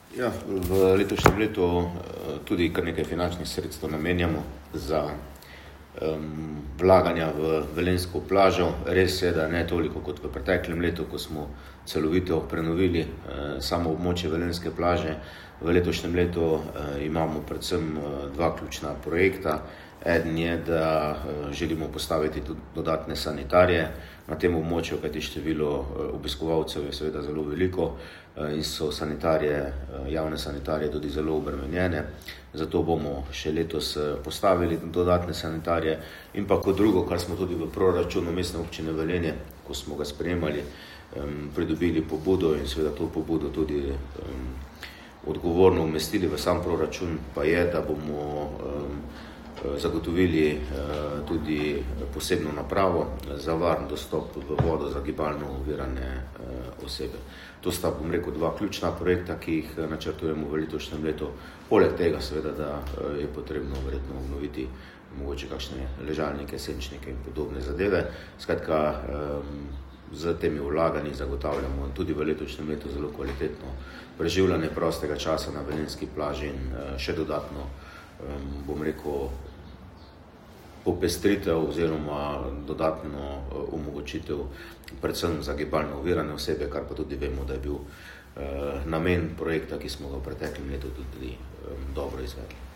Ja, v letošnjem letu tudi kar nekaj finančnih sredstev namenjamo za vlaganja v velenjsko plažo. Res je, da ne toliko kot v preteklem letu, ko smo celovito prenovili samo območje velenjske plaže. V letošnjem letu imamo predvsem dva ključna projekta. Eden je, da želimo postaviti tudi dodatne sanitarije na tem območju, kajti število obiskovalcev je seveda zelo veliko in so javne sanitarije tudi zelo obremenjene. Zato bomo še letos postavili dodatne sanitarije. In pa kot drugo, kar smo tudi v proračunu Mestne občine Velenje, ko smo ga sprejemali, pridobili pobudo in seveda to pobudo tudi odgovorno umestili v sam proračun, pa je, da bomo zagotovili tudi posebno napravo za varen dostop v vodo za gibalno ovirane osebe. To sta, bom rekel, dva ključna projekta, ki jih načrtujemo v letošnjem letu. Poleg tega seveda, da je potrebno verjetno obnoviti mogoče kakšne ležalnike, senčnike in podobne zadeve. Skratka, z temi vlaganji zagotavljamo tudi v letošnjem letu zelo kvalitetno preživljanje prostega časa na velenjski plaži in še dodatno, bom rekel, popestritev oziroma dodatno omogočitev predvsem za gibalno ovirane osebe, kar pa tudi vemo, da je bil namen projekta, ki smo ga v preteklem letu tudi dobro izvedli.